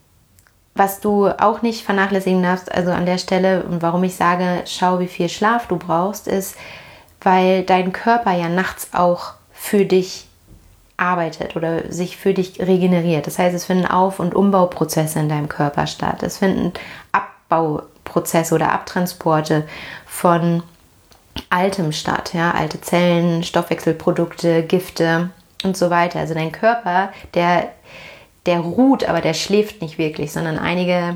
Was du auch nicht vernachlässigen darfst, also an der Stelle und warum ich sage, schau, wie viel Schlaf du brauchst, ist, weil dein Körper ja nachts auch für dich arbeitet oder sich für dich regeneriert. Das heißt, es finden Auf- und Umbauprozesse in deinem Körper statt. Es finden Abbauprozesse oder Abtransporte von Altem statt, ja, alte Zellen, Stoffwechselprodukte, Gifte und so weiter. Also dein Körper, der der ruht, aber der schläft nicht wirklich, sondern einige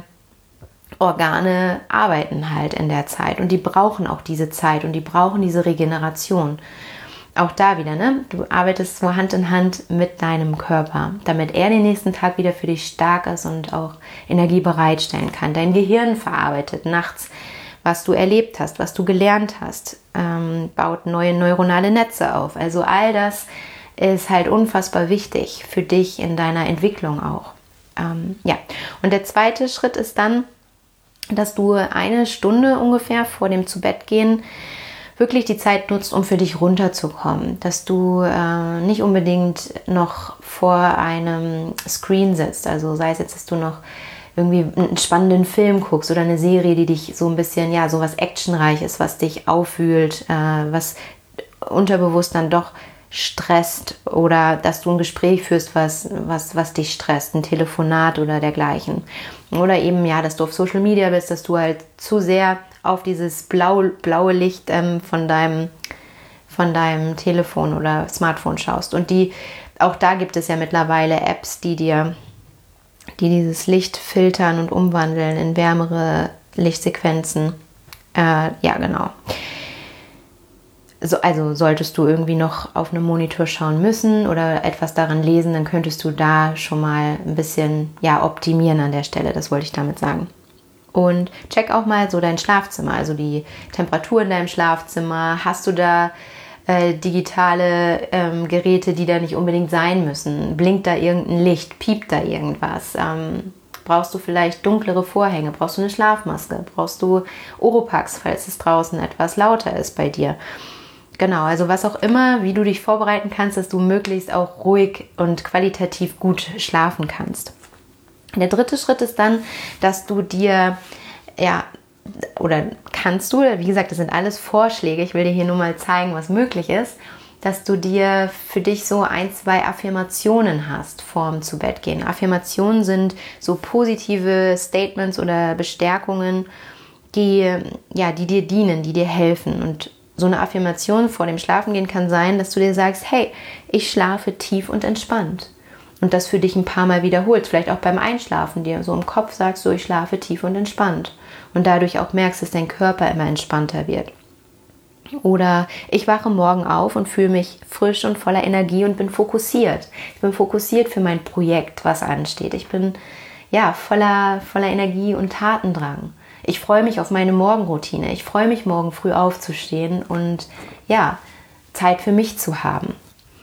Organe arbeiten halt in der Zeit und die brauchen auch diese Zeit und die brauchen diese Regeneration. Auch da wieder, ne? Du arbeitest so Hand in Hand mit deinem Körper, damit er den nächsten Tag wieder für dich stark ist und auch Energie bereitstellen kann. Dein Gehirn verarbeitet nachts, was du erlebt hast, was du gelernt hast, ähm, baut neue neuronale Netze auf. Also all das ist halt unfassbar wichtig für dich in deiner Entwicklung auch. Ähm, ja, und der zweite Schritt ist dann, dass du eine Stunde ungefähr vor dem Zubettgehen wirklich die Zeit nutzt, um für dich runterzukommen. Dass du äh, nicht unbedingt noch vor einem Screen sitzt. Also sei es jetzt, dass du noch irgendwie einen spannenden Film guckst oder eine Serie, die dich so ein bisschen, ja, so was Actionreiches, was dich aufwühlt, äh, was unterbewusst dann doch stresst oder dass du ein Gespräch führst, was, was, was dich stresst, ein Telefonat oder dergleichen. Oder eben, ja, dass du auf Social Media bist, dass du halt zu sehr auf dieses blau, blaue Licht ähm, von, deinem, von deinem Telefon oder Smartphone schaust. Und die, auch da gibt es ja mittlerweile Apps, die dir, die dieses Licht filtern und umwandeln in wärmere Lichtsequenzen. Äh, ja, genau. So, also solltest du irgendwie noch auf einem Monitor schauen müssen oder etwas daran lesen, dann könntest du da schon mal ein bisschen ja, optimieren an der Stelle, das wollte ich damit sagen. Und check auch mal so dein Schlafzimmer, also die Temperatur in deinem Schlafzimmer. Hast du da äh, digitale ähm, Geräte, die da nicht unbedingt sein müssen? Blinkt da irgendein Licht? Piept da irgendwas? Ähm, brauchst du vielleicht dunklere Vorhänge? Brauchst du eine Schlafmaske? Brauchst du Oropax, falls es draußen etwas lauter ist bei dir? Genau, also was auch immer, wie du dich vorbereiten kannst, dass du möglichst auch ruhig und qualitativ gut schlafen kannst. Der dritte Schritt ist dann, dass du dir, ja, oder kannst du, wie gesagt, das sind alles Vorschläge, ich will dir hier nur mal zeigen, was möglich ist, dass du dir für dich so ein, zwei Affirmationen hast vorm Zubettgehen. Affirmationen sind so positive Statements oder Bestärkungen, die, ja, die dir dienen, die dir helfen. Und so eine Affirmation vor dem Schlafengehen kann sein, dass du dir sagst, hey, ich schlafe tief und entspannt. Und das für dich ein paar Mal wiederholst, vielleicht auch beim Einschlafen dir so im Kopf sagst, so ich schlafe tief und entspannt. Und dadurch auch merkst, dass dein Körper immer entspannter wird. Oder ich wache morgen auf und fühle mich frisch und voller Energie und bin fokussiert. Ich bin fokussiert für mein Projekt, was ansteht. Ich bin ja voller, voller Energie und Tatendrang. ich freue mich auf meine Morgenroutine. Ich freue mich, morgen früh aufzustehen und ja, Zeit für mich zu haben.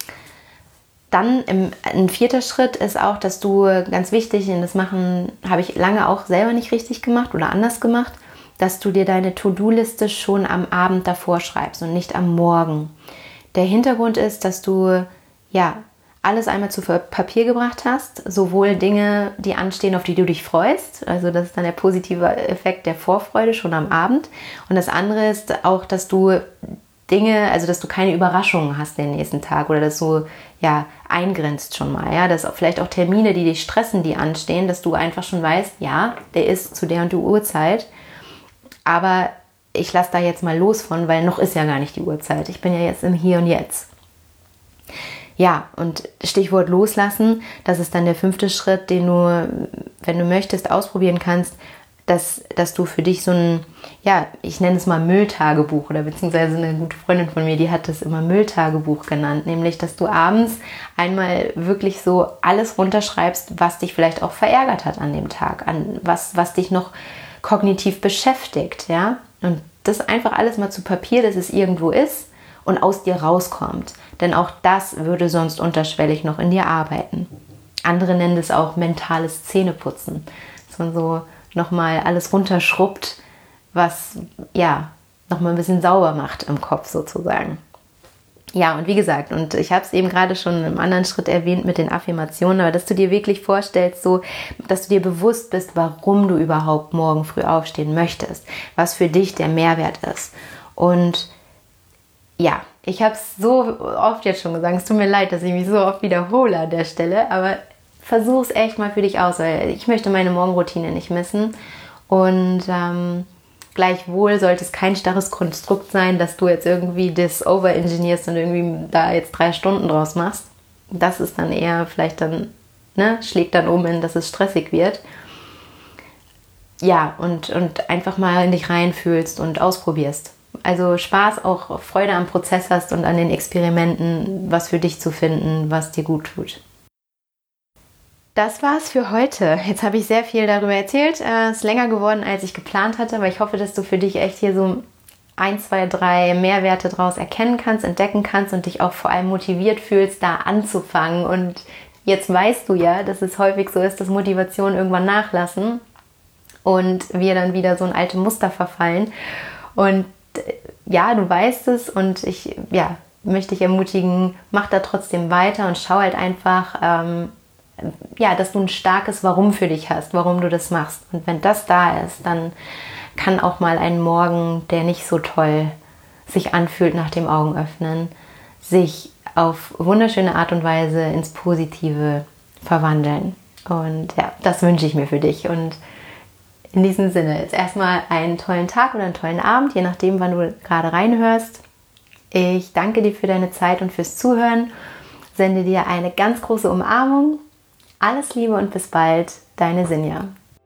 Dann im, ein vierter Schritt ist auch, dass du, ganz wichtig, und das machen, habe ich lange auch selber nicht richtig gemacht oder anders gemacht, dass du dir deine To-Do-Liste schon am Abend davor schreibst und nicht am Morgen. Der Hintergrund ist, dass du ja alles einmal zu Papier gebracht hast, sowohl Dinge, die anstehen, auf die du dich freust, also das ist dann der positive Effekt der Vorfreude schon am Abend, und das andere ist auch, dass du Dinge, also dass du keine Überraschungen hast den nächsten Tag oder dass du ja eingrenzt schon mal, ja, dass vielleicht auch Termine, die dich stressen, die anstehen, dass du einfach schon weißt, ja, der ist zu der und der Uhrzeit, aber ich lasse da jetzt mal los von, weil noch ist ja gar nicht die Uhrzeit. Ich bin ja jetzt im Hier und Jetzt. Ja, und Stichwort loslassen, das ist dann der fünfte Schritt, den du, wenn du möchtest, ausprobieren kannst, dass, dass du für dich so ein, ja, ich nenne es mal Mülltagebuch, oder beziehungsweise eine gute Freundin von mir, die hat das immer Mülltagebuch genannt, nämlich, dass du abends einmal wirklich so alles runterschreibst, was dich vielleicht auch verärgert hat an dem Tag, an was, was dich noch kognitiv beschäftigt, ja, und das einfach alles mal zu Papier, dass es irgendwo ist und aus dir rauskommt. Denn auch das würde sonst unterschwellig noch in dir arbeiten. Andere nennen das auch mentales Zähneputzen. Dass man so nochmal alles runterschrubbt, was ja nochmal ein bisschen sauber macht im Kopf sozusagen. Ja, und wie gesagt, und ich habe es eben gerade schon im anderen Schritt erwähnt mit den Affirmationen, aber dass du dir wirklich vorstellst, so, dass du dir bewusst bist, warum du überhaupt morgen früh aufstehen möchtest, was für dich der Mehrwert ist. Und ja, ich habe es so oft jetzt schon gesagt, es tut mir leid, dass ich mich so oft wiederhole an der Stelle, aber versuch es echt mal für dich aus, weil ich möchte meine Morgenroutine nicht missen. Und ähm, gleichwohl sollte es kein starres Konstrukt sein, dass du jetzt irgendwie das overengineerst und irgendwie da jetzt drei Stunden draus machst. Das ist dann eher vielleicht dann, ne, schlägt dann um in, dass es stressig wird. Ja, und, und einfach mal in dich reinfühlst und ausprobierst. Also Spaß, auch Freude am Prozess hast und an den Experimenten, was für dich zu finden, was dir gut tut. Das war's für heute. Jetzt habe ich sehr viel darüber erzählt. Es ist länger geworden, als ich geplant hatte, aber ich hoffe, dass du für dich echt hier so ein, zwei, drei Mehrwerte draus erkennen kannst, entdecken kannst und dich auch vor allem motiviert fühlst, da anzufangen. Und jetzt weißt du ja, dass es häufig so ist, dass Motivationen irgendwann nachlassen und wir dann wieder so in alte Muster verfallen. Und ja, du weißt es, und ich ja, möchte dich ermutigen, mach da trotzdem weiter und schau halt einfach, ähm, ja, dass du ein starkes Warum für dich hast, warum du das machst. Und wenn das da ist, dann kann auch mal ein Morgen, der nicht so toll sich anfühlt nach dem Augenöffnen, sich auf wunderschöne Art und Weise ins Positive verwandeln. Und ja, das wünsche ich mir für dich. Und in diesem Sinne, jetzt erstmal einen tollen Tag oder einen tollen Abend, je nachdem, wann du gerade reinhörst. Ich danke dir für deine Zeit und fürs Zuhören. Sende dir eine ganz große Umarmung. Alles Liebe und bis bald, deine Sinja.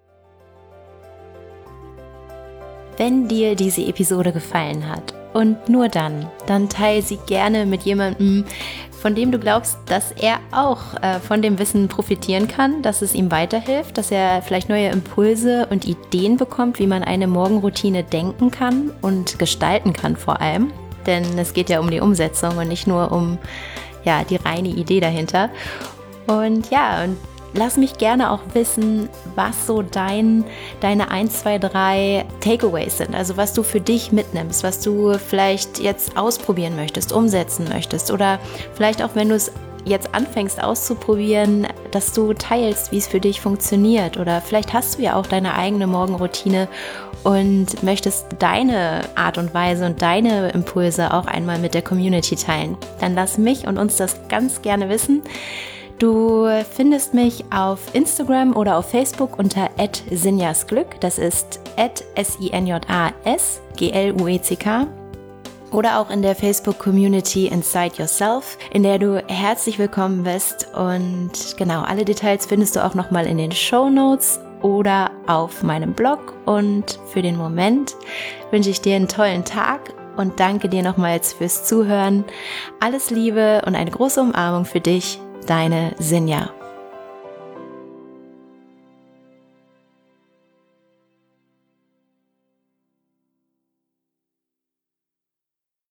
Wenn dir diese Episode gefallen hat und nur dann, dann teile sie gerne mit jemandem, von dem du glaubst, dass er auch äh, von dem Wissen profitieren kann, dass es ihm weiterhilft, dass er vielleicht neue Impulse und Ideen bekommt, wie man eine Morgenroutine denken kann und gestalten kann vor allem. Denn es geht ja um die Umsetzung und nicht nur um ja, die reine Idee dahinter. Und ja, und lass mich gerne auch wissen, was so dein, deine eins, zwei, drei Takeaways sind. Also was du für dich mitnimmst, was du vielleicht jetzt ausprobieren möchtest, umsetzen möchtest. Oder vielleicht auch, wenn du es jetzt anfängst auszuprobieren, dass du teilst, wie es für dich funktioniert. Oder vielleicht hast du ja auch deine eigene Morgenroutine und möchtest deine Art und Weise und deine Impulse auch einmal mit der Community teilen. Dann lass mich und uns das ganz gerne wissen. Du findest mich auf Instagram oder auf Facebook unter at sinjasglück. Das ist at S I N J A S G L U E C K. Oder auch in der Facebook-Community Inside Yourself, in der du herzlich willkommen bist. Und genau, alle Details findest du auch nochmal in den Shownotes oder auf meinem Blog. Und für den Moment wünsche ich dir einen tollen Tag und danke dir nochmals fürs Zuhören. Alles Liebe und eine große Umarmung für dich. Deine Sinja.